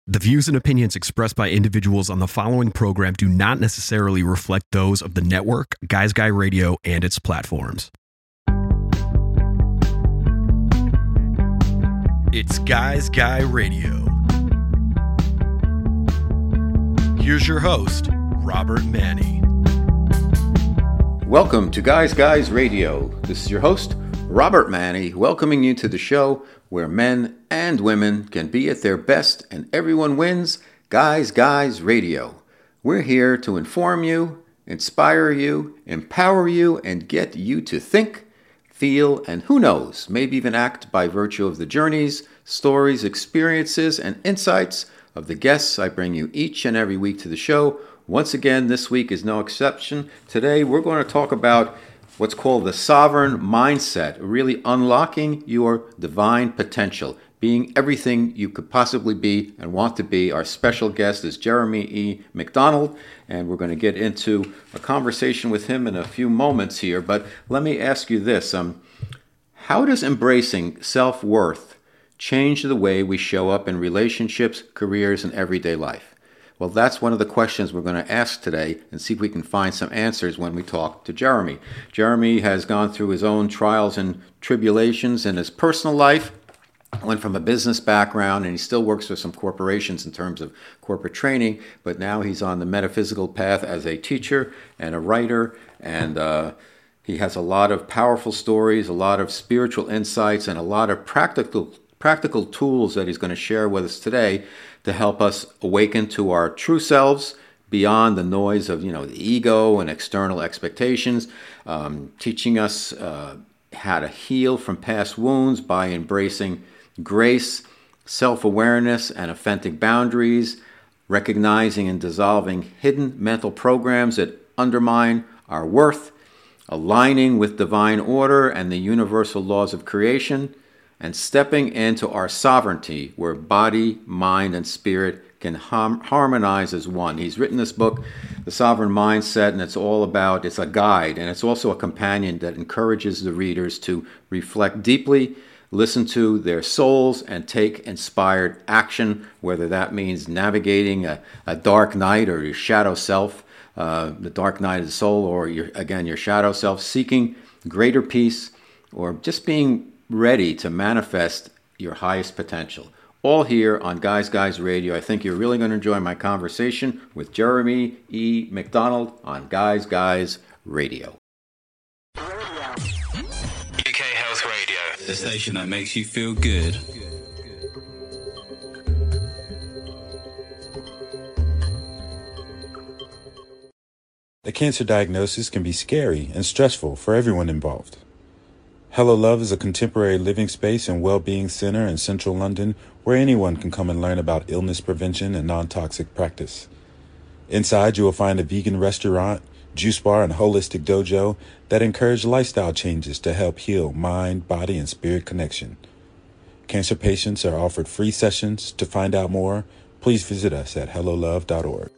The views and opinions expressed by individuals on the following program do not necessarily reflect those of the network, Guys Guy Radio, and its platforms. It's Guys Guy Radio. Here's your host, Robert Manny. Welcome to Guys Guys Radio. This is your host, Robert Manny, welcoming you to the show where men and women can be at their best and everyone wins. Guys Guys Radio. We're here to inform you, inspire you, empower you, and get you to think, feel, and who knows, maybe even act by virtue of the journeys, stories, experiences, and insights of the guests I bring you each and every week to the show. Once again, this week is no exception. Today, we're going to talk about what's called the sovereign mindset, really unlocking your divine potential, being everything you could possibly be and want to be. Our special guest is Jeremy E. McDonald, and we're going to get into a conversation with him in a few moments here. But let me ask you this. How does embracing self-worth change the way we show up in relationships, careers, and everyday life? Well, that's one of the questions we're going to ask today and see if we can find some answers when we talk to Jeremy. Jeremy has gone through his own trials and tribulations in his personal life, went from a business background, and he still works for some corporations in terms of corporate training, but now he's on the metaphysical path as a teacher and a writer, and he has a lot of powerful stories, a lot of spiritual insights, and a lot of practical tools that he's going to share with us today to help us awaken to our true selves beyond the noise of, the ego and external expectations, teaching us how to heal from past wounds by embracing grace, self-awareness, and authentic boundaries, recognizing and dissolving hidden mental programs that undermine our worth, aligning with divine order and the universal laws of creation, and stepping into our sovereignty where body, mind, and spirit can harmonize as one. He's written this book, The Sovereign Mindset, and it's a guide, and it's also a companion that encourages the readers to reflect deeply, listen to their souls, and take inspired action, whether that means navigating a dark night or your shadow self, the dark night of the soul, or your shadow self, seeking greater peace, or just being ready to manifest your highest potential. All here on Guys Guys Radio. I think you're really going to enjoy my conversation with Jeremy E. McDonald on Guys Guys Radio. UK Health Radio, the station that makes you feel good. A cancer diagnosis can be scary and stressful for everyone involved. Hello Love is a contemporary living space and well-being center in central London where anyone can come and learn about illness prevention and non-toxic practice. Inside, you will find a vegan restaurant, juice bar, and holistic dojo that encourage lifestyle changes to help heal mind, body, and spirit connection. Cancer patients are offered free sessions. To find out more, please visit us at hellolove.org.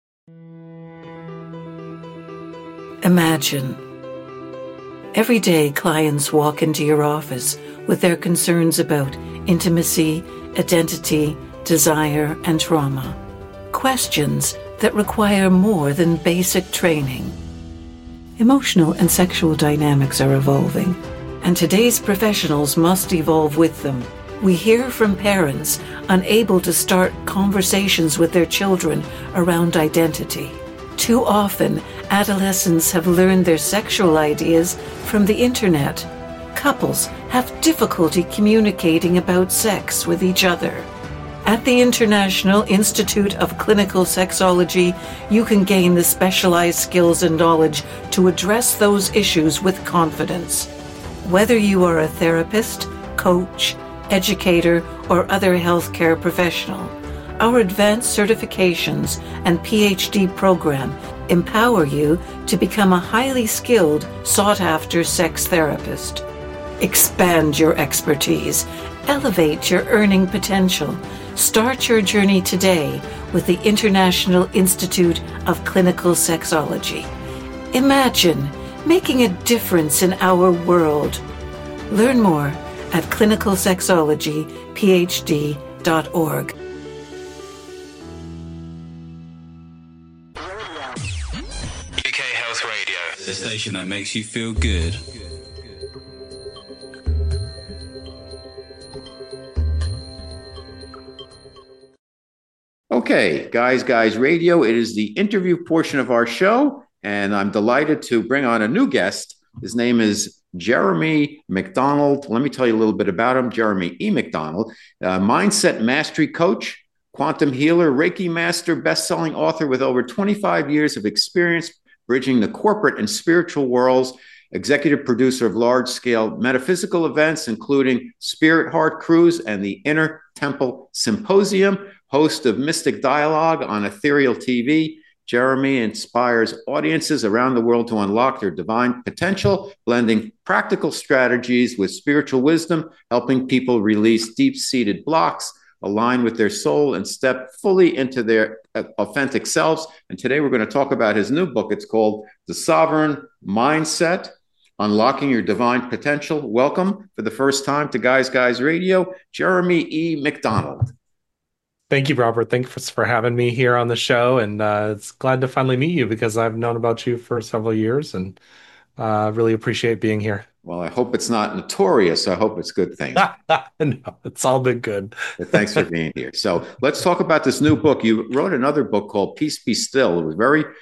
Imagine. Every day, clients walk into your office with their concerns about intimacy, identity, desire, and trauma. Questions that require more than basic training. Emotional and sexual dynamics are evolving, and today's professionals must evolve with them. We hear from parents unable to start conversations with their children around identity. Too often, adolescents have learned their sexual ideas from the internet. Couples have difficulty communicating about sex with each other. At the International Institute of Clinical Sexology, you can gain the specialized skills and knowledge to address those issues with confidence. Whether you are a therapist, coach, educator, or other healthcare professional, our advanced certifications and PhD program empower you to become a highly skilled, sought-after sex therapist. Expand your expertise, elevate your earning potential. Start your journey today with the International Institute of Clinical Sexology. Imagine making a difference in our world. Learn more at clinicalsexologyphd.org. The station that makes you feel good. Okay, Guys Radio. It is the interview portion of our show, and I'm delighted to bring on a new guest. His name is Jeremy McDonald. Let me tell you a little bit about him. Jeremy E. McDonald, mindset mastery coach, quantum healer, Reiki master, best-selling author with over 25 years of experience bridging the corporate and spiritual worlds, executive producer of large-scale metaphysical events, including Spirit Heart Cruise and the Inner Temple Symposium, host of Mystic Dialogue on Ethereal TV. Jeremy inspires audiences around the world to unlock their divine potential, blending practical strategies with spiritual wisdom, helping people release deep-seated blocks, align with their soul, and step fully into their authentic selves. And today we're going to talk about his new book. It's called The Sovereign Mindset, Unlocking Your Divine Potential. Welcome for the first time to Guys Radio, Jeremy E. McDonald. Thank you, Robert. Thanks for having me here on the show. And it's glad to finally meet you because I've known about you for several years and really appreciate being here. Well, I hope it's not notorious. I hope it's good things. No, it's all been good. But thanks for being here. So let's talk about this new book. You wrote another book called Peace Be Still. It was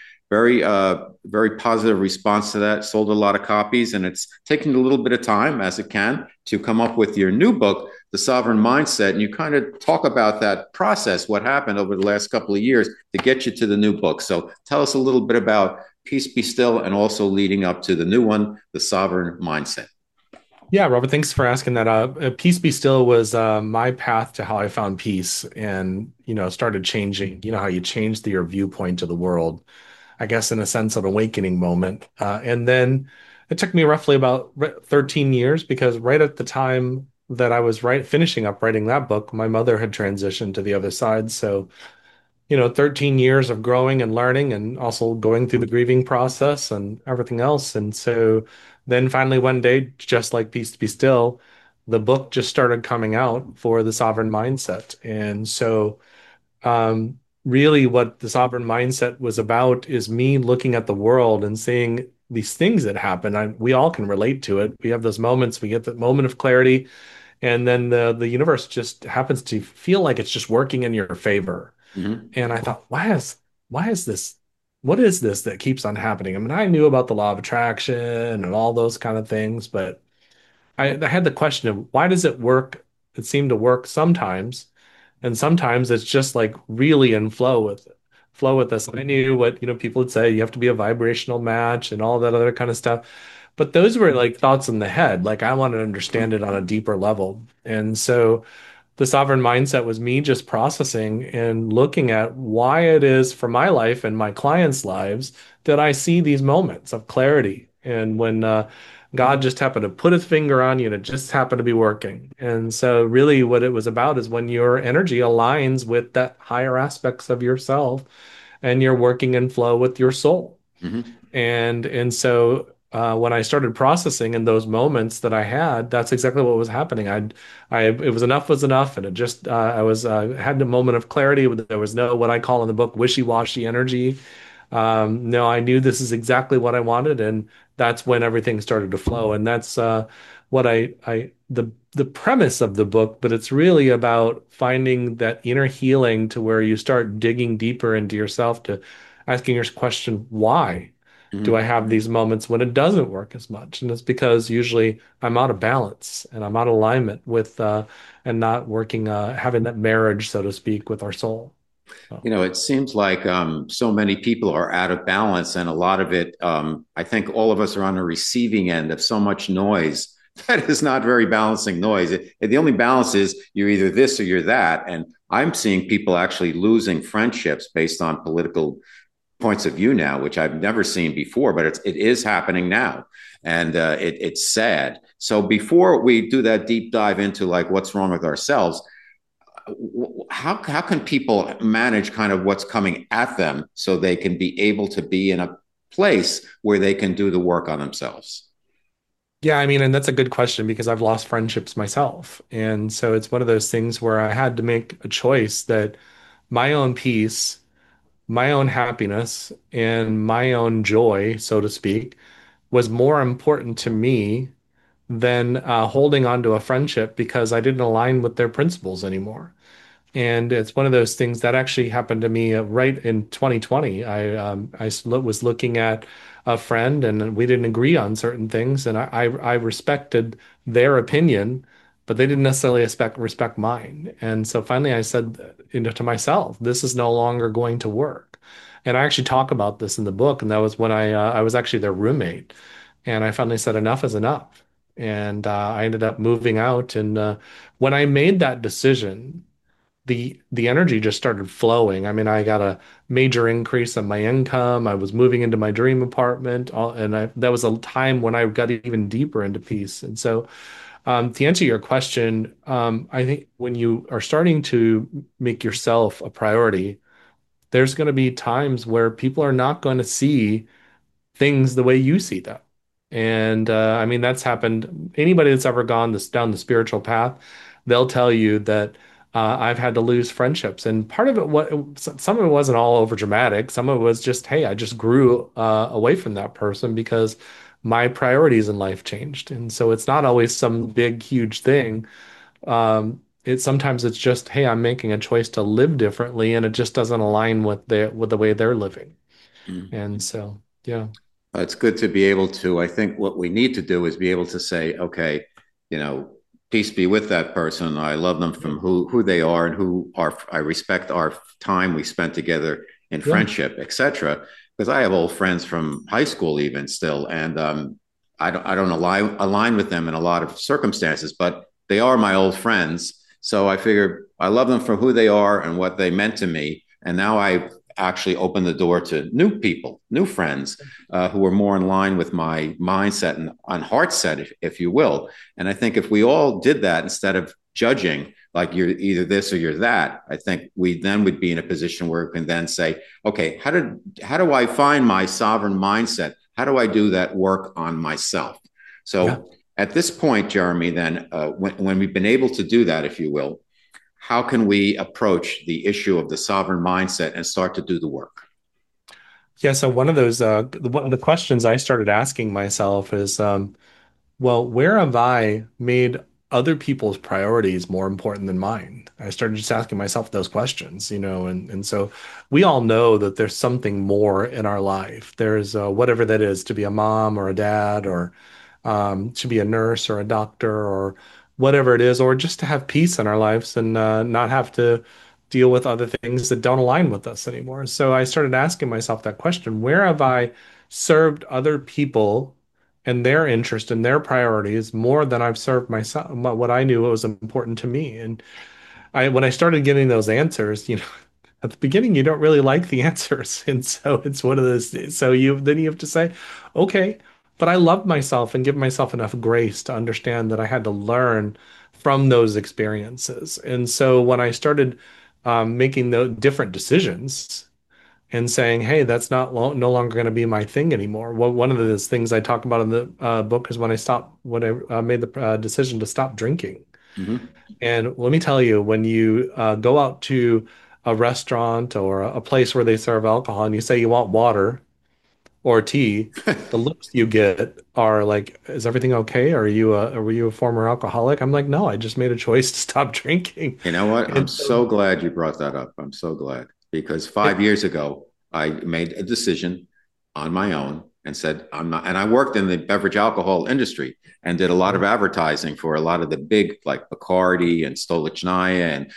very positive response to that. Sold a lot of copies, and it's taken a little bit of time, as it can, to come up with your new book, The Sovereign Mindset. And you kind of talk about that process, what happened over the last couple of years to get you to the new book. So tell us a little bit about Peace Be Still and also leading up to the new one, The Sovereign Mindset. Yeah, Robert, thanks for asking that. Peace Be Still was my path to how I found peace and, started changing, how you change your viewpoint to the world. I guess in a sense, an awakening moment. And then it took me roughly about 13 years because right at the time that I was finishing up writing that book, my mother had transitioned to the other side. So, 13 years of growing and learning and also going through the grieving process and everything else. And so then finally one day, just like Peace Be Still, the book just started coming out for the Sovereign Mindset. And so really what the Sovereign Mindset was about is me looking at the world and seeing these things that happen. We all can relate to it. We have those moments, we get that moment of clarity, and then the universe just happens to feel like it's just working in your favor. Mm-hmm. And I thought, why is this? What is this that keeps on happening? I mean, I knew about the law of attraction and all those kind of things, but I had the question of why does it work? It seemed to work sometimes, and sometimes it's just like really in flow with us. I knew what, people would say, you have to be a vibrational match and all that other kind of stuff. But those were like thoughts in the head. Like I wanted to understand it on a deeper level. And so the Sovereign Mindset was me just processing and looking at why it is for my life and my clients' lives that I see these moments of clarity. And when God just happened to put his finger on you and it just happened to be working. And so really what it was about is when your energy aligns with that higher aspects of yourself and you're working in flow with your soul. Mm-hmm. And so when I started processing in those moments that I had, that's exactly what was happening. It was enough, and it just I had a moment of clarity. There was no what I call in the book wishy-washy energy. No, I knew this is exactly what I wanted, and that's when everything started to flow. And that's what the premise of the book. But it's really about finding that inner healing to where you start digging deeper into yourself, to asking your question, why do I have these moments when it doesn't work as much? And it's because usually I'm out of balance and I'm out of alignment with and not working, having that marriage, so to speak, with our soul. So. It seems like so many people are out of balance, and a lot of it, I think all of us are on the receiving end of so much noise that is not very balancing noise. The only balance is you're either this or you're that. And I'm seeing people actually losing friendships based on political points of view now, which I've never seen before, but it is happening now. And it's sad. So before we do that deep dive into like what's wrong with ourselves, how can people manage kind of what's coming at them so they can be able to be in a place where they can do the work on themselves? Yeah, I mean, and that's a good question because I've lost friendships myself. And so it's one of those things where I had to make a choice that my own peace my own happiness and my own joy, so to speak, was more important to me than holding on to a friendship because I didn't align with their principles anymore. And it's one of those things that actually happened to me right in 2020. Was looking at a friend and we didn't agree on certain things, and I respected their opinion, but they didn't necessarily respect mine. And so finally, I said, to myself, this is no longer going to work. And I actually talk about this in the book, and that was when I was actually their roommate, and I finally said enough is enough, and I ended up moving out. And when I made that decision, the energy just started flowing. I mean, I got a major increase in my income. I was moving into my dream apartment, and that was a time when I got even deeper into peace. And so, to answer your question, I think when you are starting to make yourself a priority, there's going to be times where people are not going to see things the way you see them. And I mean, that's happened. Anybody that's ever gone this down the spiritual path, they'll tell you that I've had to lose friendships. And part of it, some of it wasn't all over dramatic. Some of it was just, hey, I just grew away from that person because my priorities in life changed. And so it's not always some big, huge thing. Sometimes it's just, hey, I'm making a choice to live differently, and it just doesn't align with the way they're living. Mm. And so, yeah. It's good to be able to, I think what we need to do is be able to say, okay, you know, peace be with that person. I love them from who they are and I respect our time we spent together in Yeah. friendship, etc. Because I have old friends from high school even still, and I don't align with them in a lot of circumstances, but they are my old friends. So I figure I love them for who they are and what they meant to me. And now I actually open the door to new people, new friends who are more in line with my mindset and heart set, if you will. And I think if we all did that instead of judging, like you're either this or you're that, I think we then would be in a position where we can then say, okay, how do I find my sovereign mindset? How do I do that work on myself? Yeah. So at this point, Jeremy, then when we've been able to do that, if you will, how can we approach the issue of the sovereign mindset and start to do the work? Yeah, so one of the questions I started asking myself is, well, where have I made other people's priorities more important than mine? I started just asking myself those questions, and so we all know that there's something more in our life. There's whatever that is, to be a mom or a dad, or to be a nurse or a doctor or whatever it is, or just to have peace in our lives and not have to deal with other things that don't align with us anymore. So I started asking myself that question, where have I served other people and their interest and their priorities more than I've served myself, what I knew was important to me? And when I started getting those answers, at the beginning you don't really like the answers, and so it's one of those. So you have to say, okay, but I love myself and give myself enough grace to understand that I had to learn from those experiences. And so when I started making the different decisions and saying, hey, that's no longer going to be my thing anymore. Well, one of those things I talk about in the book is when I made the decision to stop drinking. Mm-hmm. And let me tell you, when you go out to a restaurant or a place where they serve alcohol and you say you want water or tea, the looks you get are like, "Is everything okay? Were you a former alcoholic?" I'm like, "No, I just made a choice to stop drinking." You know what? I'm And so so glad you brought that up. I'm so glad because it, 5 years ago, I made a decision on my own and said, I'm not, and I worked in the beverage alcohol industry and did a lot of advertising for a lot of the big, like Bacardi and Stolichnaya and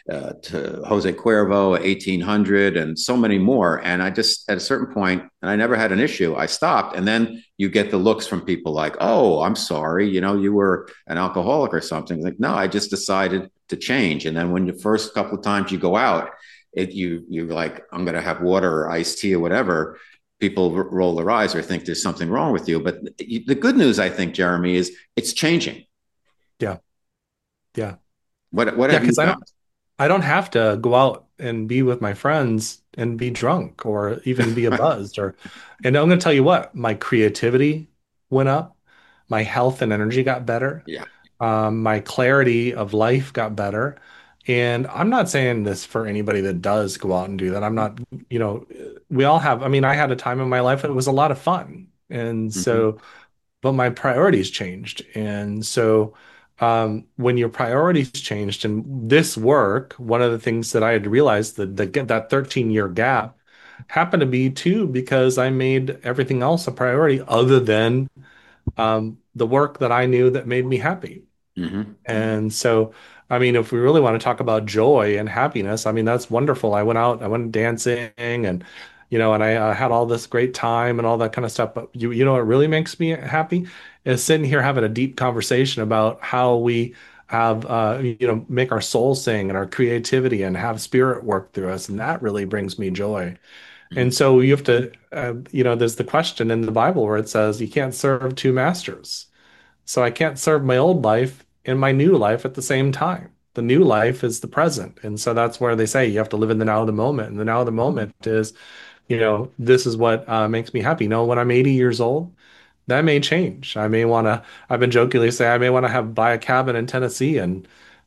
to Jose Cuervo, 1800, and so many more. And I just, at a certain point, and I never had an issue, I stopped. And then you get the looks from people like, oh, I'm sorry, you were an alcoholic or something. Like, no, I just decided to change. And then when the first couple of times you go out, you're like, I'm going to have water or iced tea or whatever. People roll their eyes or think there's something wrong with you. But the good news, I think, Jeremy, is it's changing. yeah, yeah, What yeah, have you because found? I don't have to go out and be with my friends and be drunk or even be buzzed and I'm going to tell you what, my creativity went up, my health and energy got better, Yeah. my clarity of life got better. And I'm not saying this for anybody that does go out and do that. I'm not, you know, we all have, I mean, I had a time in my life that was a lot of fun. And Mm-hmm. so, but my priorities changed. And so, when your priorities changed and this work, one of the things that I had realized that 13-year gap happened to be too because I made everything else a priority other than the work that I knew that made me happy. Mm-hmm. And so, I mean, if we really want to talk about joy and happiness, I mean, that's wonderful. I went dancing and, and I had all this great time and all that kind of stuff. But you know, what really makes me happy is sitting here having a deep conversation about how we have, make our soul sing and our creativity and have spirit work through us. And that really brings me joy. And so you have to, there's the question in the Bible where it says you can't serve two masters. So I can't serve my old life and my new life at the same time. The new life is the present. And so that's where they say you have to live in the now of the moment. And the now of the moment is, this is what makes me happy. When I'm 80 years old, that may change. I've been jokingly say I may want to buy a cabin in Tennessee and,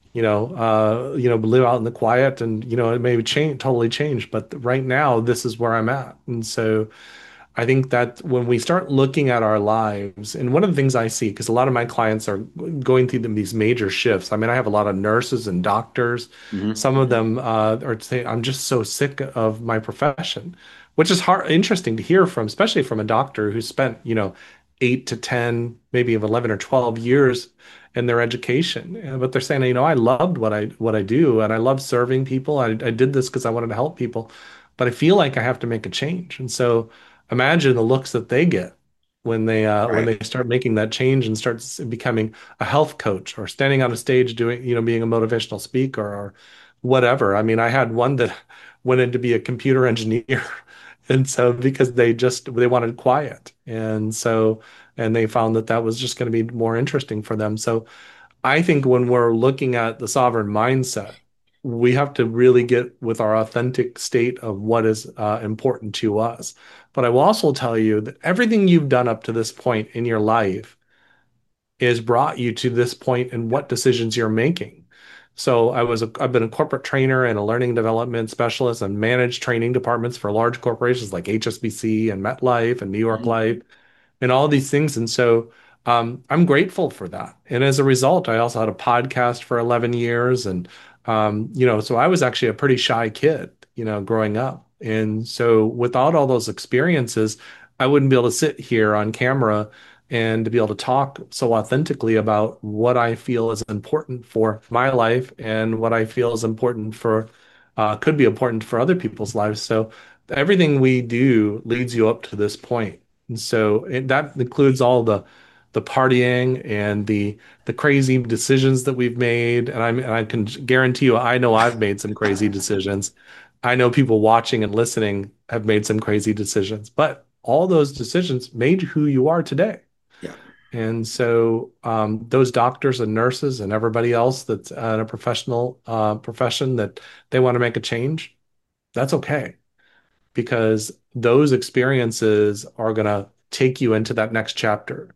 live out in the quiet and, it may change, totally change. But right now, this is where I'm at. And so, I think that when we start looking at our lives, and one of the things I see, because a lot of my clients are going through these major shifts. I mean, I have a lot of nurses and doctors. Mm-hmm. Some of them are saying, "I'm just so sick of my profession," which is interesting to hear from, especially from a doctor who spent, 8 to 10, maybe of 11 or 12 years in their education. But they're saying, I loved what I do, and I love serving people. I did this because I wanted to help people, but I feel like I have to make a change, and so imagine the looks that they get when Right. they start making that change and start becoming a health coach or standing on a stage doing, being a motivational speaker or whatever. I mean, I had one that went in to be a computer engineer. And so because they wanted quiet. And they found that that was just going to be more interesting for them. So I think when we're looking at the sovereign mindset, we have to really get with our authentic state of what is important to us. But I will also tell you that everything you've done up to this point in your life is brought you to this point and what decisions you're making. So I've been a corporate trainer and a learning development specialist and managed training departments for large corporations like HSBC and MetLife and New York Mm-hmm. Life and all these things. And so I'm grateful for that. And as a result, I also had a podcast for 11 years. And, so I was actually a pretty shy kid, growing up. And so without all those experiences, I wouldn't be able to sit here on camera and to be able to talk so authentically about what I feel is important for my life and what I feel is important could be important for other people's lives. So everything we do leads you up to this point. And so that includes all the partying and the crazy decisions that we've made. And I can guarantee you, I know I've made some crazy decisions. I know people watching and listening have made some crazy decisions, but all those decisions made who you are today. Yeah. And so those doctors and nurses and everybody else that's in a professional profession that they want to make a change, that's okay because those experiences are going to take you into that next chapter.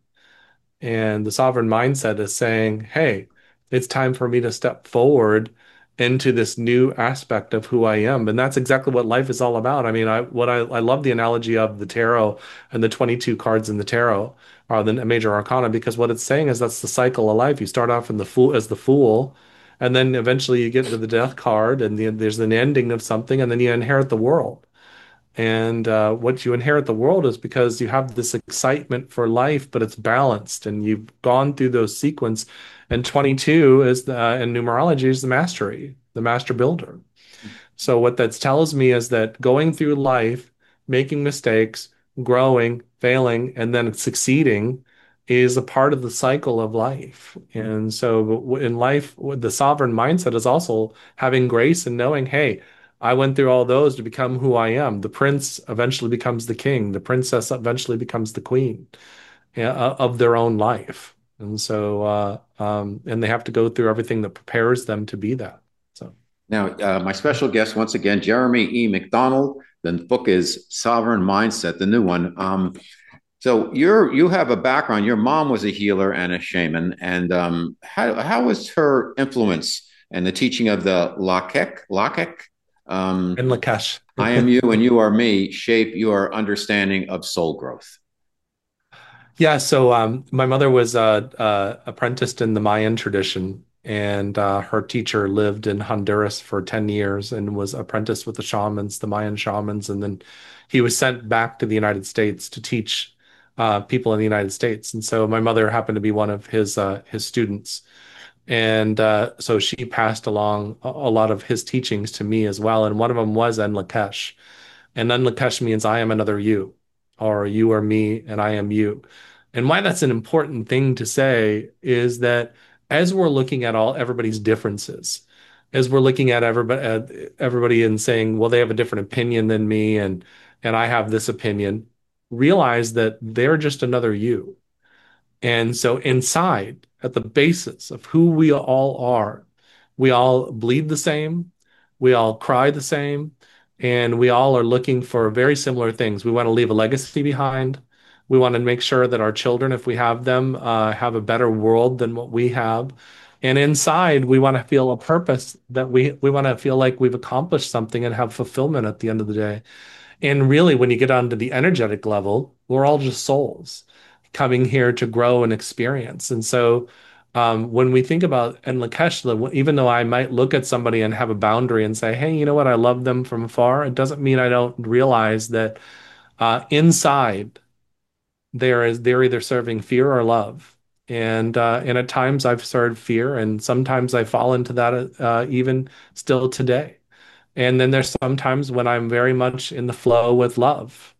And the sovereign mindset is saying, hey, it's time for me to step forward into this new aspect of who I am. And that's exactly what life is all about. I mean, I love the analogy of the tarot and the 22 cards in the tarot are the major arcana because what it's saying is that's the cycle of life. You start off in the fool, and then eventually you get to the death card, and there's an ending of something, and then you inherit the world. And what you inherit the world is because you have this excitement for life, but it's balanced, and you've gone through those sequence. And 22 is in numerology is the master builder. So what that tells me is that going through life, making mistakes, growing, failing, and then succeeding is a part of the cycle of life. And so in life, the sovereign mindset is also having grace and knowing, hey, I went through all those to become who I am. The prince eventually becomes the king. The princess eventually becomes the queen of their own life. And so, and they have to go through everything that prepares them to be that. So. Now, my special guest once again, Jeremy E. McDonald. The book is Sovereign Mindset, the new one. So you have a background. Your mom was a healer and a shaman, and how was her influence and the teaching of the Lakek, And Lakesh. I am you and you are me, shape your understanding of soul growth. Yeah, so my mother was apprenticed in the Mayan tradition, and her teacher lived in Honduras for 10 years and was apprenticed with the shamans, the Mayan shamans, and then he was sent back to the United States to teach people in the United States. And so my mother happened to be one of his students, and so she passed along a lot of his teachings to me as well. And one of them was En Lakesh, and then Lakesh means I am another you, or you are me and I am you. And why that's an important thing to say is that as we're looking at all everybody's differences, as we're looking at everybody and saying, well, they have a different opinion than me, and I have this opinion, realize that they're just another you. And so inside, at the basis of who we all are, we all bleed the same, we all cry the same, and we all are looking for very similar things. We want to leave a legacy behind. We want to make sure that our children, if we have them, have a better world than what we have. And inside, we want to feel a purpose that we want to feel like we've accomplished something and have fulfillment at the end of the day. And really, when you get onto the energetic level, we're all just souls coming here to grow and experience. And so, when we think about and Lakeshla, even though I might look at somebody and have a boundary and say, "Hey, you know what? I love them from afar," it doesn't mean I don't realize that inside they're either serving fear or love. And at times I've served fear, and sometimes I fall into that even still today. And then there's sometimes when I'm very much in the flow with love.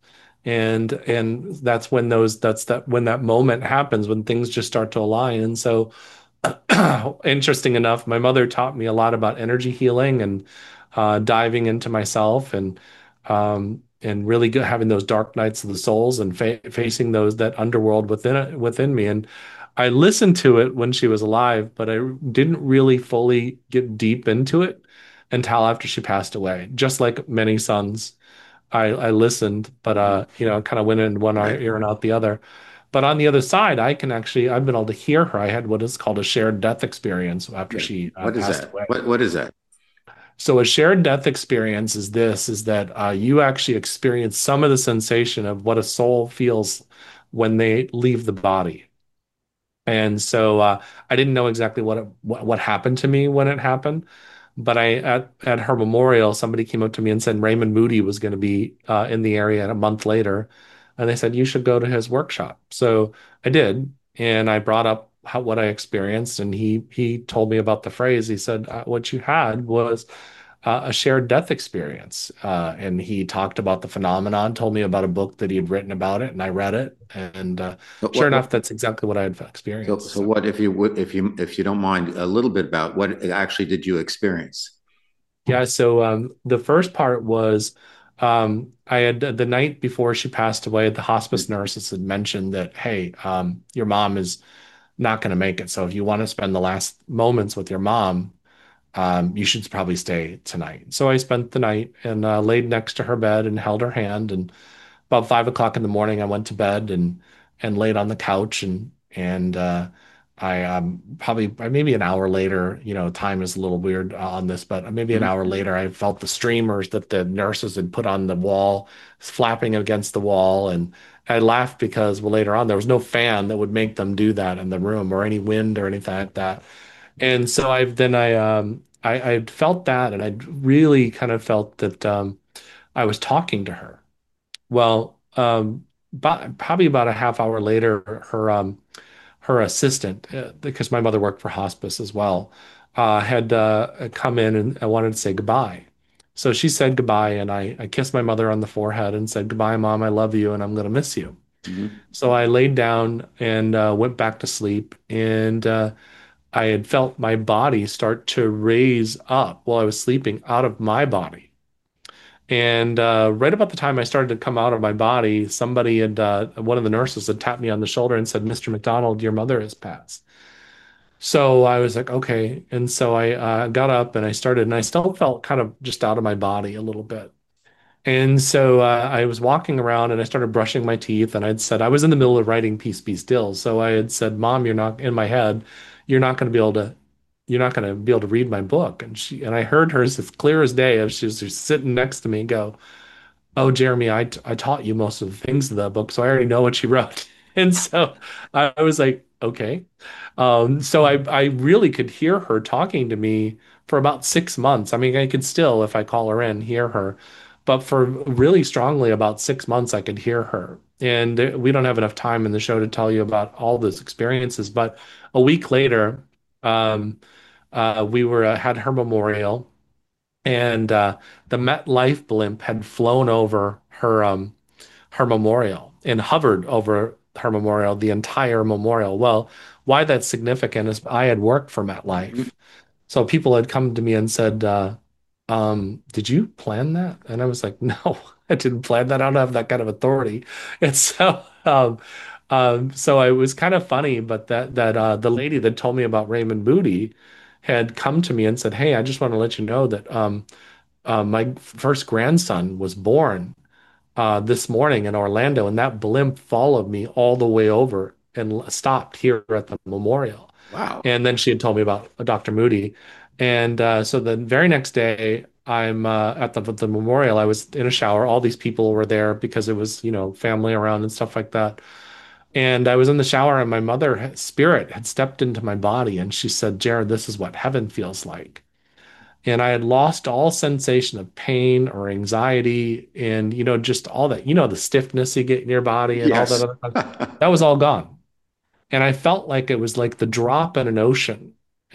And that's when when that moment happens when things just start to align. And so interesting enough, my mother taught me a lot about energy healing and diving into myself and really good, having those dark nights of the souls and facing those that underworld within me. And I listened to it when she was alive, but I didn't really fully get deep into it until after she passed away. Just like many sons, I listened, but kind of went in one ear and out the other. But on the other side, I've been able to hear her. I had what is called a shared death experience after Yeah. she What is passed that? away. What is that? So a shared death experience is that you actually experience some of the sensation of what a soul feels when they leave the body. And so I didn't know exactly what happened to me when it happened, but at her memorial, somebody came up to me and said Raymond Moody was going to be in the area a month later, and they said you should go to his workshop. So I did, and I brought up what I experienced, and he told me about the phrase. He said what you had was a shared death experience. And he talked about the phenomenon, told me about a book that he had written about it, and I read it. And But sure what, enough, that's exactly what I had so, experienced. so what if you would, if you don't mind, a little bit about what actually did you experience? Yeah, so the first part was I had the night before she passed away, the hospice nurses had mentioned that, hey, your mom is not going to make it. So if you want to spend the last moments with your mom, you should probably stay tonight. So I spent the night and laid next to her bed and held her hand. And about 5 o'clock in the morning, I went to bed and laid on the couch and I probably maybe an hour later, time is a little weird on this, but maybe an Mhm. hour later, I felt the streamers that the nurses had put on the wall flapping against the wall. And I laughed because, well, later on, there was no fan that would make them do that in the room or any wind or anything like that. And so I felt that, and I really kind of felt that I was talking to her. Well, probably about a half hour later, her assistant, because my mother worked for hospice as well, had come in and I wanted to say goodbye. So she said goodbye, and I kissed my mother on the forehead and said, "Goodbye, Mom. I love you, and I'm going to miss you." Mhm. So I laid down and went back to sleep, and I had felt my body start to raise up while I was sleeping out of my body. And right about the time I started to come out of my body, one of the nurses had tapped me on the shoulder and said, "Mr. McDonald, your mother has passed." So I was like, okay. And so I got up and I started, and I still felt kind of just out of my body a little bit. And so I was walking around and I started brushing my teeth. And I'd said, I was in the middle of writing Peace Be Still. So I had said, "Mom, you're not in my head. You're not going to be able to you're not going to be able to read my book. And I heard hers as clear as day as she was just sitting next to me and go, oh, Jeremy, I taught you most of the things in the book, so I already know what you wrote. And so I was like, okay. So I really could hear her talking to me for about 6 months. I mean, I could still, if I call her in, hear her. But for really strongly about 6 months, I could hear her. And we don't have enough time in the show to tell you about all those experiences. But a week later, um, we were had her memorial, and the MetLife blimp had flown over her memorial and hovered over her memorial the entire memorial. Well, why that's significant is I had worked for Mhm. MetLife, so people had come to me and said, "Did you plan that?" And I was like, "No, I didn't plan that. I don't have that kind of authority." And so it was kind of funny, but that the lady that told me about Raymond Moody had come to me and said, "Hey, I just want to let you know that my first grandson was born this morning in Orlando, and that blimp followed me all the way over and stopped here at the memorial." Wow. And then she had told me about Dr. Moody. And so the very next day, I'm at the memorial. I was in a shower. All these people were there because it was, family around and stuff like that. And I was in the shower, and my mother spirit had stepped into my body, and she said, "Jared, this is what heaven feels like." And I had lost all sensation of pain or anxiety and, just all that, the stiffness you get in your body and all that Yes. other stuff. That was all gone. And I felt like it was like the drop in an ocean.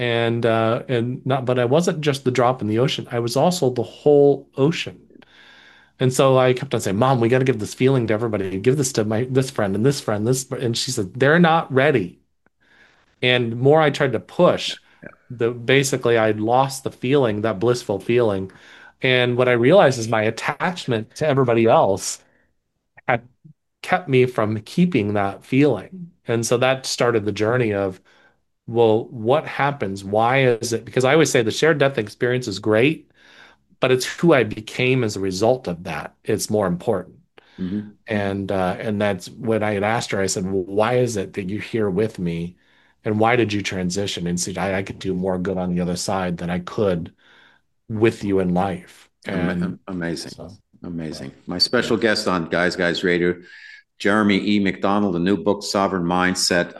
And not, but I wasn't just the drop in the ocean. I was also the whole ocean. And so I kept on saying, "Mom, we got to give this feeling to everybody. Give this to this friend and this friend, this." And she said, "They're not ready." And more I tried to push, the basically I lost the feeling, that blissful feeling. And what I realized is my attachment to everybody else had kept me from keeping that feeling. And so that started the journey of, well, what happens? Why is it? Because I always say the shared death experience is great, but it's who I became as a result of that. It's more important. Mhm. And that's when I had asked her, I said, "Well, why is it that you're here with me? And why did you transition?" And said, I could do more good on the other side than I could with you in life. And Amazing. so, Amazing. My yeah. special guest on Guys Radio, Jeremy E. McDonald, the new book, Sovereign Mindset.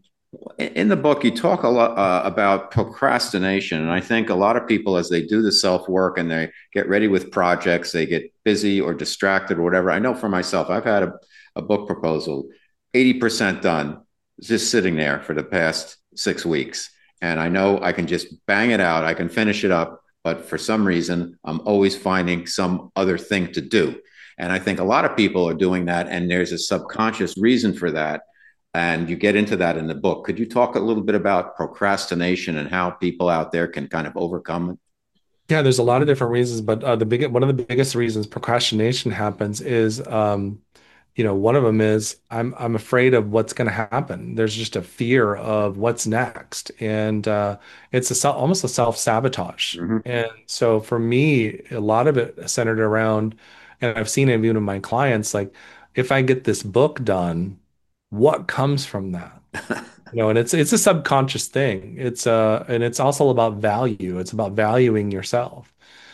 In the book, you talk a lot about procrastination. And I think a lot of people, as they do the self work and they get ready with projects, they get busy or distracted or whatever. I know for myself, I've had a book proposal, 80% done, just sitting there for the past 6 weeks. And I know I can just bang it out, I can finish it up. But for some reason, I'm always finding some other thing to do. And I think a lot of people are doing that. And there's a subconscious reason for that, and you get into that in the book. Could you talk a little bit about procrastination and how people out there can kind of overcome it? Yeah, there's a lot of different reasons, but one of the biggest reasons procrastination happens is, one of them is I'm afraid of what's going to happen. There's just a fear of what's next, and it's almost a self-sabotage. Mm-hmm. And so for me, a lot of it centered around, and I've seen it even in my clients, like if I get this book done, what comes from that? And it's a subconscious thing. And it's also about value. It's about valuing yourself.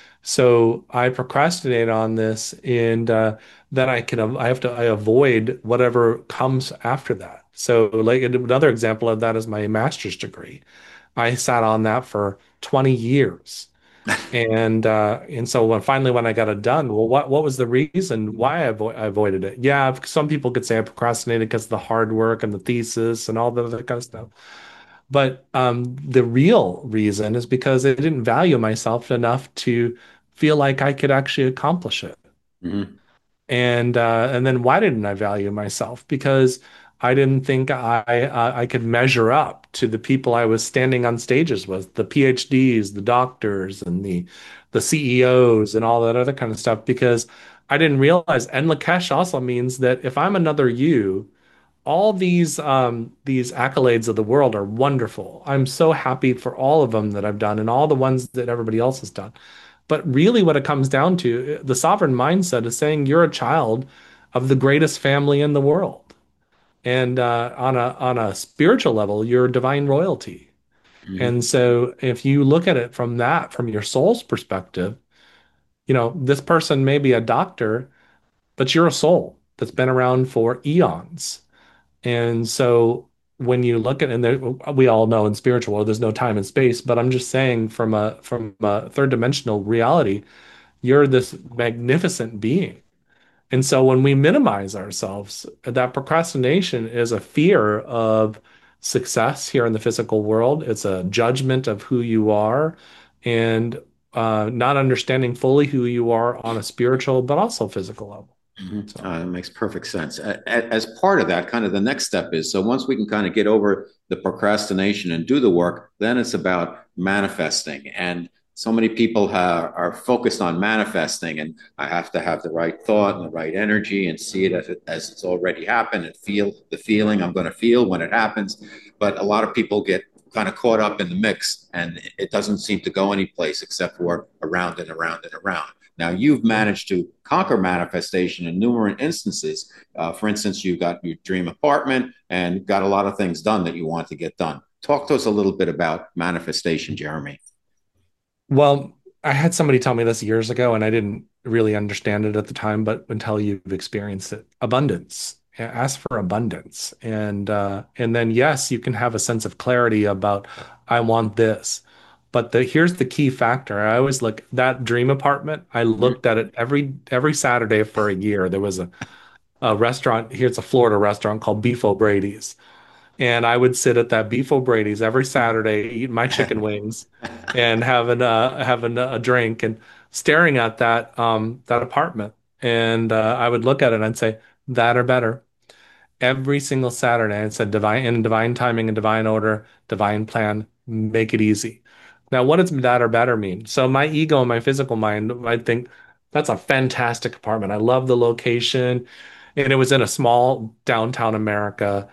So I procrastinate on this, and then I avoid whatever comes after that. So like another example of that is my master's degree. I sat on that for 20 years. And so when I got it done, well, what was the reason why I avoided it? Yeah, some people could say I procrastinated because of the hard work and the thesis and all the other kind of stuff. But the real reason is because I didn't value myself enough to feel like I could actually accomplish it. Mm-hmm. And then why didn't I value myself? Because I didn't think I could measure up to the people I was standing on stages with, the PhDs, the doctors, and the CEOs, and all that other kind of stuff. Because I didn't realize, and Lakesh also means that if I'm another you, all these accolades of the world are wonderful. I'm so happy for all of them that I've done and all the ones that everybody else has done. But really, what it comes down to, the sovereign mindset is saying you're a child of the greatest family in the world. And on a spiritual level, you're divine royalty. Mhm. And so if you look at it from your soul's perspective, this person may be a doctor, but you're a soul that's been around for eons. And so when you look at, and we all know in spiritual world, there's no time and space, but I'm just saying from a third dimensional reality, you're this magnificent being. And so when we minimize ourselves, that procrastination is a fear of success here in the physical world. It's a judgment of who you are and not understanding fully who you are on a spiritual, but also physical level. Mhm. So. That makes perfect sense. As part of that, kind of the next step is so once we can kind of get over the procrastination and do the work, then it's about manifesting. And so many people are focused on manifesting, and I have to have the right thought and the right energy and see it as it's already happened and feel the feeling I'm going to feel when it happens. But a lot of people get kind of caught up in the mix, and it doesn't seem to go any place except for around and around and around. Now, you've managed to conquer manifestation in numerous instances. For instance, you got your dream apartment and got a lot of things done that you want to get done. Talk to us a little bit about manifestation, Jeremy. Well, I had somebody tell me this years ago, and I didn't really understand it at the time, but until you've experienced it, abundance. Ask for abundance, and then yes, you can have a sense of clarity about I want this. But here's the key factor. I always look that dream apartment. I looked at it every Saturday for a year. There was a restaurant here. It's a Florida restaurant called Beef O'Brady's. And I would sit at that Beef O'Brady's every Saturday, eating my chicken wings and having a drink and staring at that apartment. And I would look at it and I'd say, that or better. Every single Saturday, it said divine timing and divine order, divine plan, make it easy. Now, what does that or better mean? So my ego and my physical mind, I think that's a fantastic apartment. I love the location. And it was in a small downtown America,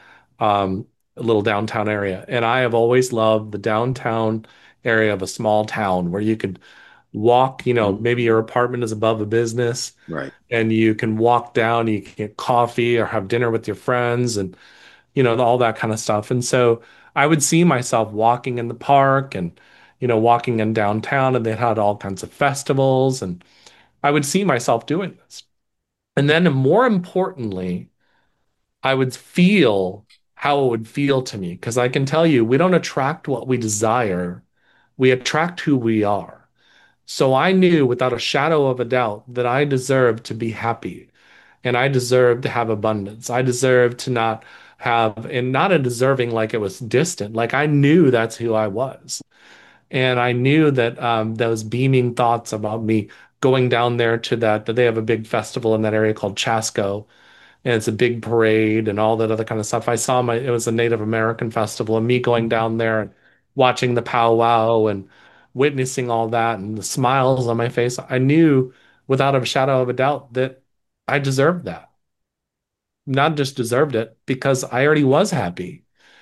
a little downtown area. And I have always loved the downtown area of a small town where you could walk, maybe your apartment is above a business Right. and you can walk down, you can get coffee or have dinner with your friends and, all that kind of stuff. And so I would see myself walking in the park and, walking in downtown, and they had all kinds of festivals. And I would see myself doing this. And then more importantly, I would feel how it would feel to me. Because I can tell you, we don't attract what we desire, we attract who we are. So I knew without a shadow of a doubt that I deserved to be happy and I deserved to have abundance. I deserved to not have, and not a deserving like it was distant. Like I knew that's who I was. And I knew that those beaming thoughts about me going down there that they have a big festival in that area called Chasco, and it's a big parade and all that other kind of stuff. It was a Native American festival, and me going down there and watching the powwow and witnessing all that and the smiles on my face. I knew without a shadow of a doubt that I deserved that. Not just deserved it because I already was happy.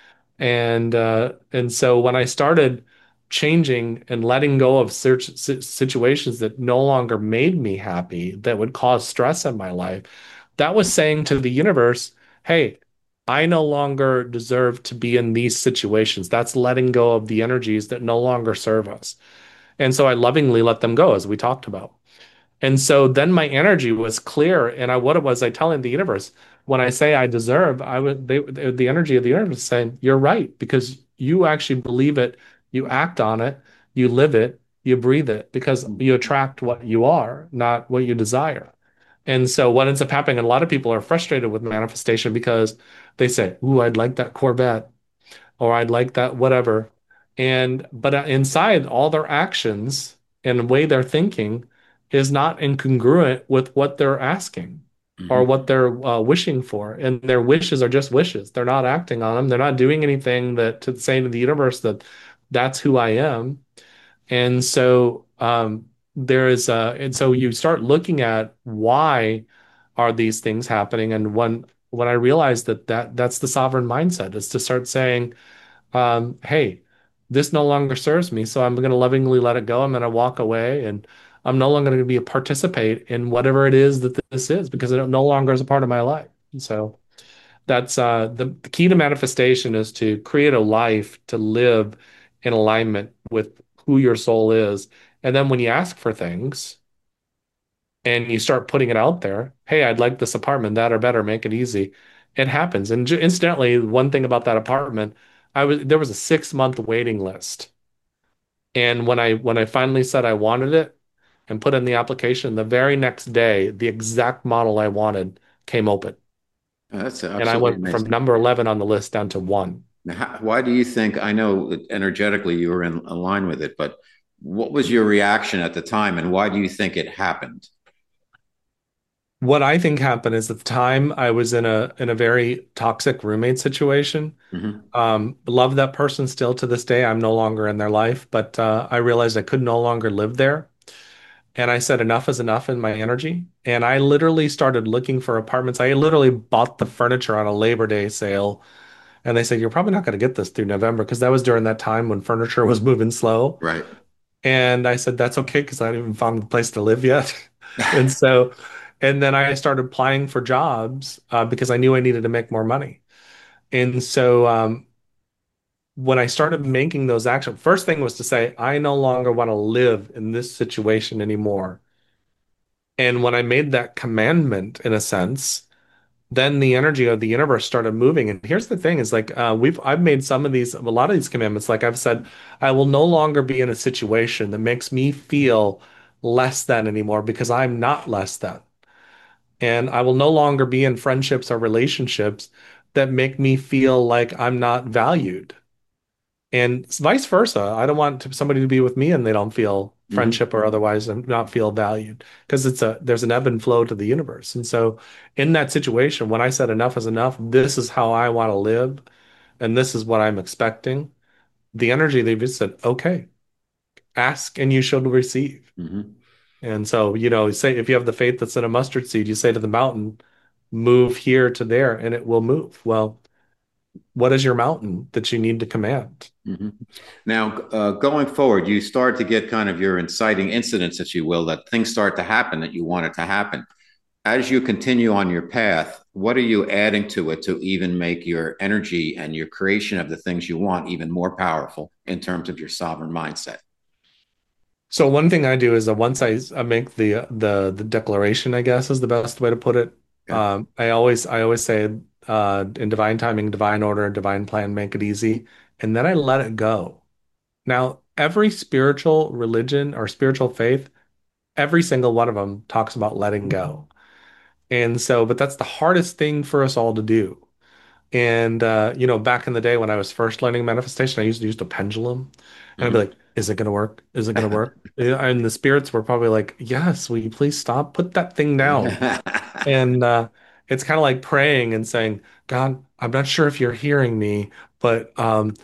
And so when I started changing and letting go of situations that no longer made me happy, that would cause stress in my life, that was saying to the universe, hey, I no longer deserve to be in these situations. That's letting go of the energies that no longer serve us. And so I lovingly let them go, as we talked about. And so then my energy was clear, and what it was I telling the universe when I say I deserve, the energy of the universe is saying you're right because you actually believe it, you act on it, you live it, you breathe it because you attract what you are, not what you desire. And so what ends up happening, and a lot of people are frustrated with manifestation because they say, "Ooh, I'd like that Corvette," or I'd like that whatever. But inside all their actions and the way they're thinking is not incongruent with what they're asking or Mhm. what they're wishing for. And their wishes are just wishes. They're not acting on them. They're not doing anything that to say to the universe that that's who I am. And so and so you start looking at why are these things happening. And when I realized that's the sovereign mindset is to start saying, hey, this no longer serves me, so I'm going to lovingly let it go. I'm going to walk away, and I'm no longer going to be a participate in whatever it is that this is because it no longer is a part of my life. And so that's the key to manifestation is to create a life to live in alignment with who your soul is. And then when you ask for things and you start putting it out there, hey, I'd like this apartment, that or better, make it easy. It happens. And incidentally, one thing about that apartment, there was a 6 month waiting list. And when I finally said I wanted it and put in the application, the very next day, the exact model I wanted came open. That's And I absolutely went from amazing. number 11 on the list down to one. Now, why do you think? I know that energetically you were in line with it, but what was your reaction at the time, and why do you think it happened? What I think happened is at the time I was in a very toxic roommate situation. Hmm. Love that person still to this day. I'm no longer in their life, but I realized I could no longer live there. And I said enough is enough in my energy. And I literally started looking for apartments. I literally bought the furniture on a Labor Day sale. And they said, you're probably not going to get this through November because that was during that time when furniture was moving slow. Right. And I said, that's okay because I haven't even found a place to live yet. And so, and then I started applying for jobs because I knew I needed to make more money. And so when I started making those actions, first thing was to say, I no longer want to live in this situation anymore. And when I made that commandment, in a sense, then the energy of the universe started moving. And here's the thing is like I've made a lot of these commandments, like I've said, I will no longer be in a situation that makes me feel less than anymore because I'm not less than. And I will no longer be in friendships or relationships that make me feel like I'm not valued. And vice versa. I don't want somebody to be with me and they don't feel Hmm. friendship or otherwise and not feel valued because there's an ebb and flow to the universe. And so in that situation, when I said enough is enough, this is how I want to live and this is what I'm expecting, the energy they just said, okay, ask and you shall receive. Hmm. And so, say if you have the faith that's in a mustard seed, you say to the mountain, move here to there and it will move. Well, what is your mountain that you need to command? Hmm. Now, going forward, you start to get kind of your inciting incidents, if you will, that things start to happen that you want it to happen. As you continue on your path, what are you adding to it to even make your energy and your creation of the things you want even more powerful in terms of your sovereign mindset? So one thing I do is that once I make the declaration, I guess is the best way to put it. Okay. I always say in divine timing, divine order, divine plan, make it easy, and then I let it go. Now, every spiritual religion or spiritual faith, every single one of them talks about letting go. And so, but that's the hardest thing for us all to do. And back in the day when I was first learning manifestation, I used to use the pendulum, and I'd be Hmm. like, "Is it gonna work? Is it gonna work?" Yeah, and the spirits were probably like, "Yes, will you please stop? Put that thing down." And it's kind of like praying and saying, God, I'm not sure if you're hearing me, but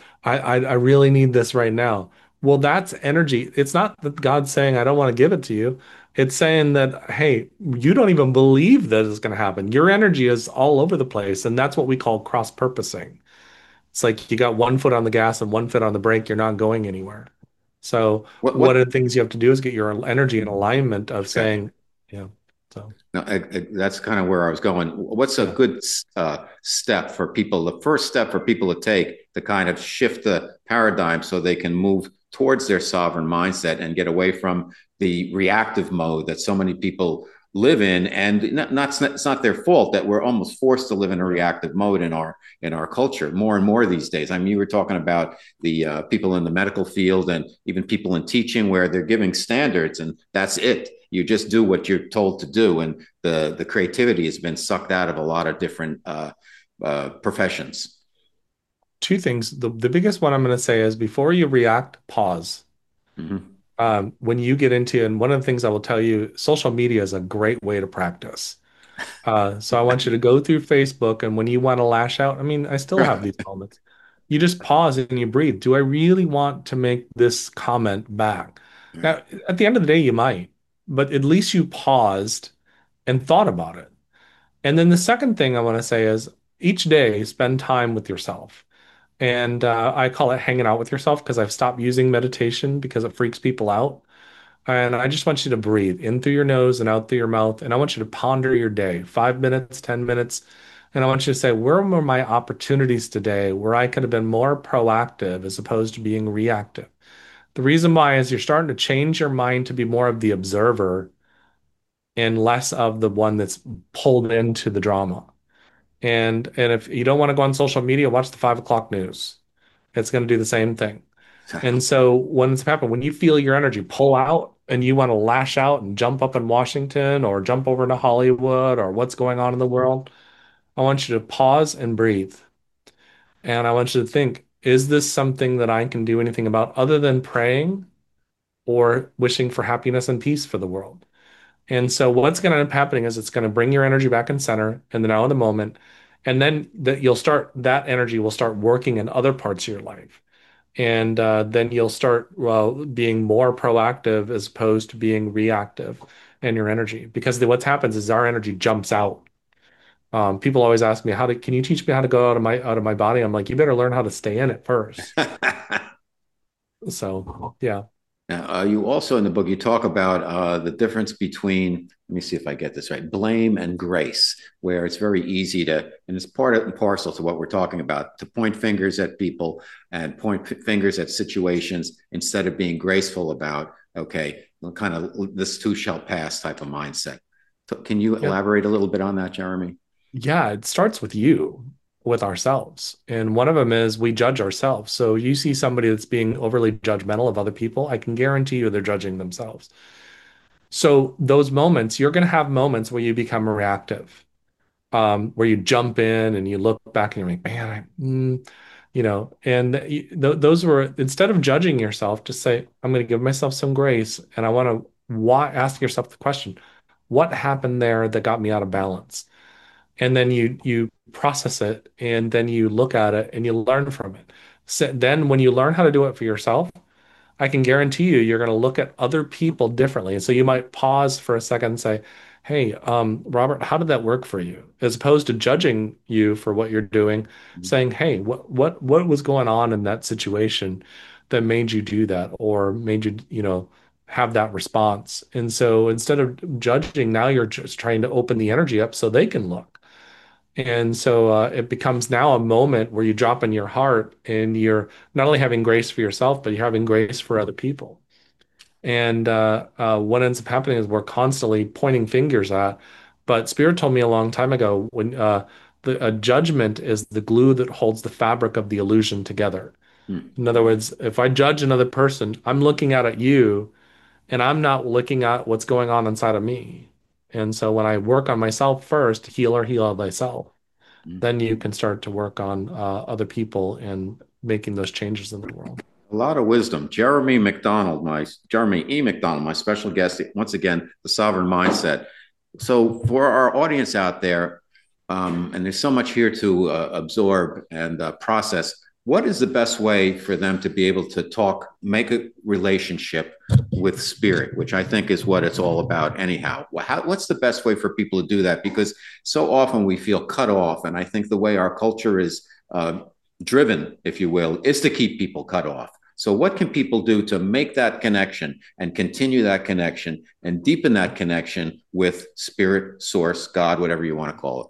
I really need this right now. Well, that's energy. It's not that God's saying, I don't want to give it to you. It's saying that, hey, you don't even believe that it's going to happen. Your energy is all over the place. And that's what we call cross-purposing. It's like you got one foot on the gas and one foot on the brake. You're not going anywhere. So one What? of the things you have to do is get your energy in alignment of Okay. saying, yeah, so No, that's kind of where I was going. What's a yeah. good step for people? The first step for people to take to kind of shift the paradigm so they can move towards their sovereign mindset and get away from the reactive mode that so many people live in. And it's not their fault that we're almost forced to live in a reactive mode in our culture more and more these days. I mean, you were talking about the people in the medical field and even people in teaching where they're giving standards and that's it. You just do what you're told to do, and the creativity has been sucked out of a lot of different professions. Two things. The biggest one I'm going to say is before you react, pause. Mm-hmm. When you get into, and one of the things I will tell you, social media is a great way to practice. So I want you to go through Facebook, and when you want to lash out, I mean, I still have these moments. You just pause and you breathe. Do I really want to make this comment back? Right. Now, at the end of the day, you might, but at least you paused and thought about it. And then the second thing I want to say is each day spend time with yourself. And I call it hanging out with yourself because I've stopped using meditation because it freaks people out. And I just want you to breathe in through your nose and out through your mouth. And I want you to ponder your day, 5 minutes, 10 minutes. And I want you to say, where were my opportunities today where I could have been more proactive as opposed to being reactive? The reason why is you're starting to change your mind to be more of the observer and less of the one that's pulled into the drama. And if you don't want to go on social media, watch the 5 o'clock news. It's going to do the same thing. And so when it's happened, when you feel your energy pull out and you want to lash out and jump up in Washington or jump over to Hollywood or what's going on in the world, I want you to pause and breathe. And I want you to think, is this something that I can do anything about other than praying or wishing for happiness and peace for the world? And so what's going to end up happening is it's going to bring your energy back in center in the now of the moment. And then that energy will start working in other parts of your life. And then you'll start, well, being more proactive as opposed to being reactive in your energy. Because what happens is our energy jumps out. People always ask me, can you teach me how to go out of my body? I'm like, you better learn how to stay in it first. So, yeah. Now, you also in the book, you talk about the difference between, let me see if I get this right, blame and grace, where it's very easy to, and it's part and parcel to what we're talking about, to point fingers at people and point fingers at situations instead of being graceful about, okay, kind of this too shall pass type of mindset. So can you elaborate a little bit on that, Jeremy? Yeah, it starts with you, with ourselves. And one of them is we judge ourselves. So you see somebody that's being overly judgmental of other people, I can guarantee you they're judging themselves. So those moments, you're going to have moments where you become reactive, where you jump in and you look back and you're like, man, and those were, instead of judging yourself, just say, I'm going to give myself some grace. And I want to ask yourself the question, what happened there that got me out of balance? And then you process it and then you look at it and you learn from it. So then when you learn how to do it for yourself, I can guarantee you're going to look at other people differently. And so you might pause for a second and say, hey, Robert, how did that work for you? As opposed to judging you for what you're doing, saying, hey, what was going on in that situation that made you do that or made you, have that response? And so instead of judging, now you're just trying to open the energy up so they can look. And so it becomes now a moment where you drop in your heart and you're not only having grace for yourself, but you're having grace for other people. And what ends up happening is we're constantly pointing fingers at. But Spirit told me a long time ago when a judgment is the glue that holds the fabric of the illusion together. In other words, if I judge another person, I'm looking out at you and I'm not looking at what's going on inside of me. And so when I work on myself first, heal thyself, then you can start to work on other people and making those changes in the world. A lot of wisdom. Jeremy E. McDonald, my special guest, once again, the Sovereign Mindset. So for our audience out there, and there's so much here to absorb and process, what is the best way for them to be able to make a relationship with spirit, which I think is what it's all about anyhow? What's the best way for people to do that? Because so often we feel cut off. And I think the way our culture is driven, if you will, is to keep people cut off. So what can people do to make that connection and continue that connection and deepen that connection with spirit, source, God, whatever you want to call it?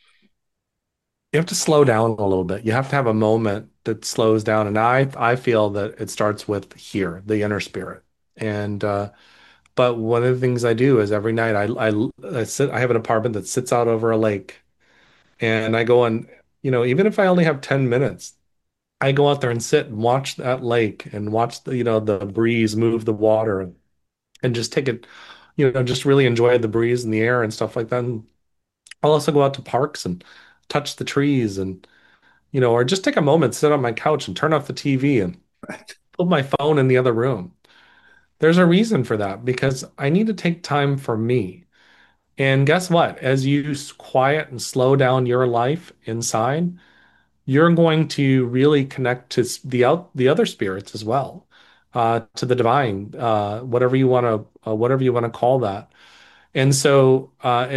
You have to slow down a little bit. You have to have a moment that slows down. And I feel that it starts with here, the inner spirit. And but one of the things I do is every night I have an apartment that sits out over a lake. And I go and, even if I only have 10 minutes, I go out there and sit and watch that lake and watch the breeze move the water and just take it, just really enjoy the breeze and the air and stuff like that. And I'll also go out to parks and touch the trees and, or just take a moment, sit on my couch and turn off the TV and put my phone in the other room. There's a reason for that because I need to take time for me. And guess what? As you quiet and slow down your life inside, you're going to really connect to the other spirits as well, to the divine, whatever you want to call that. And so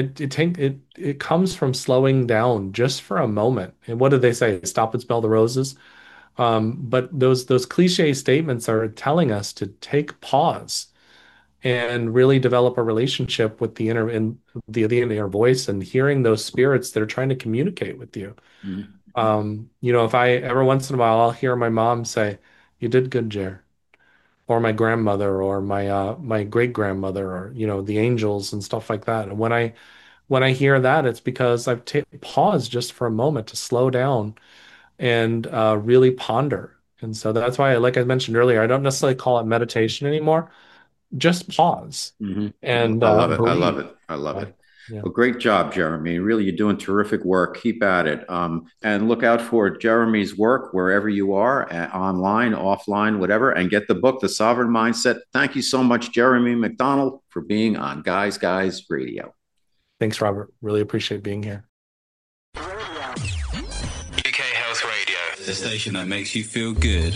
it comes from slowing down just for a moment. And what did they say? Stop and smell the roses. But those cliche statements are telling us to take pause and really develop a relationship with the inner voice and hearing those spirits that are trying to communicate with you. If I ever once in a while I'll hear my mom say, "You did good, Jer," or my grandmother or my great grandmother, or the angels and stuff like that. And when I hear that, it's because I've paused just for a moment to slow down and really ponder. And so that's why, like I mentioned earlier, I don't necessarily call it meditation anymore. Just pause and I love it. I love breathe. it. I love it. Yeah. Well, great job, Jeremy. Really, you're doing terrific work. Keep at it. And look out for Jeremy's work wherever you are, online, offline, whatever, and get the book, The Sovereign Mindset. Thank you so much, Jeremy McDonald, for being on Guys Guys Radio. Thanks, Robert. Really appreciate being here. UK Health Radio, the station that makes you feel good.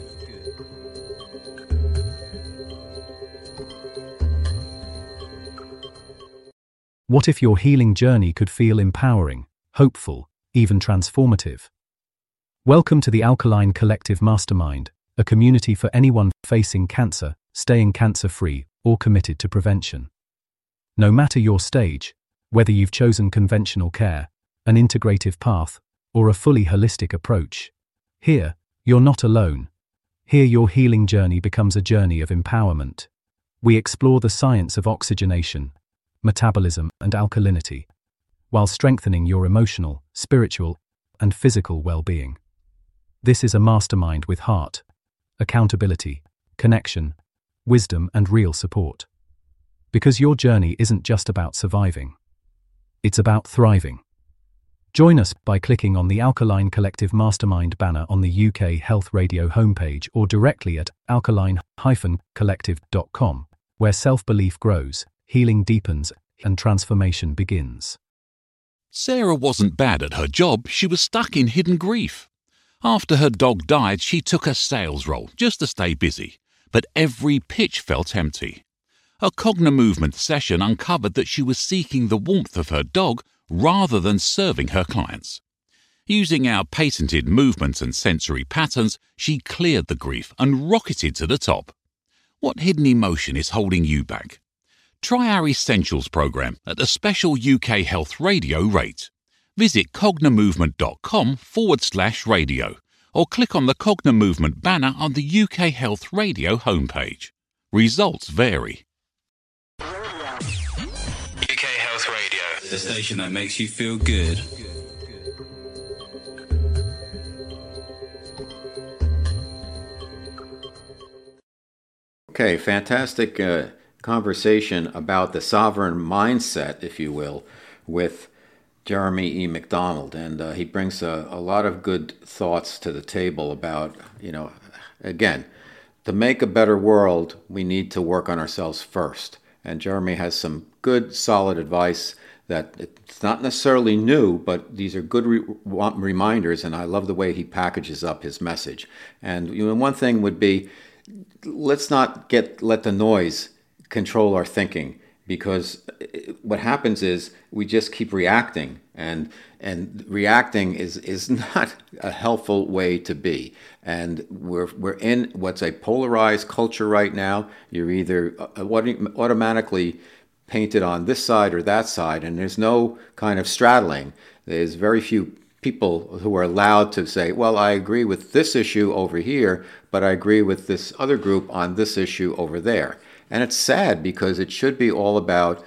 What if your healing journey could feel empowering, hopeful, even transformative? Welcome to the Alkaline Collective Mastermind, a community for anyone facing cancer, staying cancer-free, or committed to prevention. No matter your stage, whether you've chosen conventional care, an integrative path, or a fully holistic approach, here, you're not alone. Here your healing journey becomes a journey of empowerment. We explore the science of oxygenation, metabolism, and alkalinity, while strengthening your emotional, spiritual, and physical well-being. This is a mastermind with heart, accountability, connection, wisdom, and real support. Because your journey isn't just about surviving. It's about thriving. Join us by clicking on the Alkaline Collective Mastermind banner on the UK Health Radio homepage or directly at alkaline-collective.com, where self-belief grows, healing deepens, and transformation begins. Sarah wasn't bad at her job, she was stuck in hidden grief. After her dog died, she took a sales role just to stay busy, but every pitch felt empty. A Cognimovement session uncovered that she was seeking the warmth of her dog rather than serving her clients. Using our patented movements and sensory patterns, she cleared the grief and rocketed to the top. What hidden emotion is holding you back? Try our Essentials program at a special UK Health Radio rate. Visit cognimovement.com/radio or click on the Cognimovement banner on the UK Health Radio homepage. Results vary. UK Health Radio, the station that makes you feel good. Okay, fantastic conversation about the sovereign mindset, if you will, with Jeremy E. McDonald. And he brings a lot of good thoughts to the table about, again, to make a better world, we need to work on ourselves first. And Jeremy has some good, solid advice that it's not necessarily new, but these are good reminders, and I love the way he packages up his message. And one thing would be, let's not let the noise control our thinking, because what happens is we just keep reacting, and reacting is not a helpful way to be. And we're in what's a polarized culture right now. You're either automatically painted on this side or that side, and there's no kind of straddling. There's very few people who are allowed to say, well, I agree with this issue over here, but I agree with this other group on this issue over there. And it's sad, because it should be all about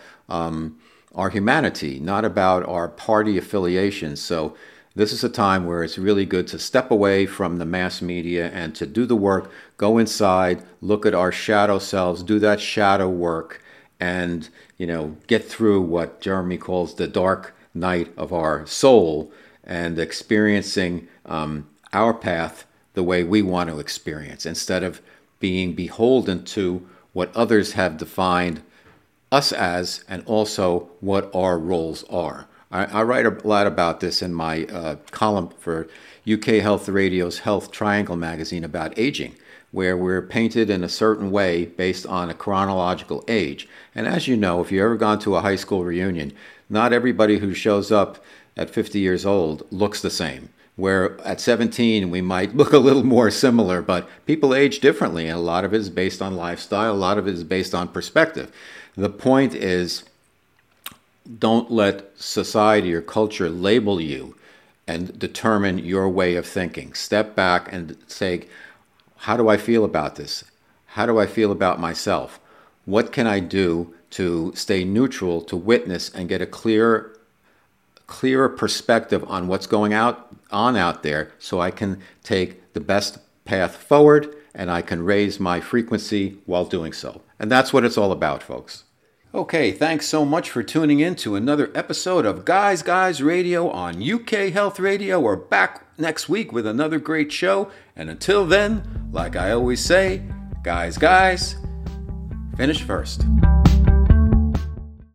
our humanity, not about our party affiliations. So this is a time where it's really good to step away from the mass media and to do the work, go inside, look at our shadow selves, do that shadow work, and get through what Jeremy calls the dark night of our soul, and experiencing our path the way we want to experience, instead of being beholden to what others have defined us as, and also what our roles are. I write a lot about this in my column for UK Health Radio's Health Triangle magazine about aging, where we're painted in a certain way based on a chronological age. And as you know, if you've ever gone to a high school reunion, not everybody who shows up at 50 years old looks the same. where at 17 we might look a little more similar, but people age differently, and a lot of it is based on lifestyle, a lot of it is based on perspective. The point is, don't let society or culture label you and determine your way of thinking. Step back and say, how do I feel about this? How do I feel about myself? What can I do to stay neutral, to witness and get a clearer perspective on what's going on out there, so I can take the best path forward and I can raise my frequency while doing so. And that's what it's all about, folks. Okay, thanks so much for tuning in to another episode of Guys Radio on UK Health Radio. We're back next week with another great show. And until then, like I always say, guys, finish first.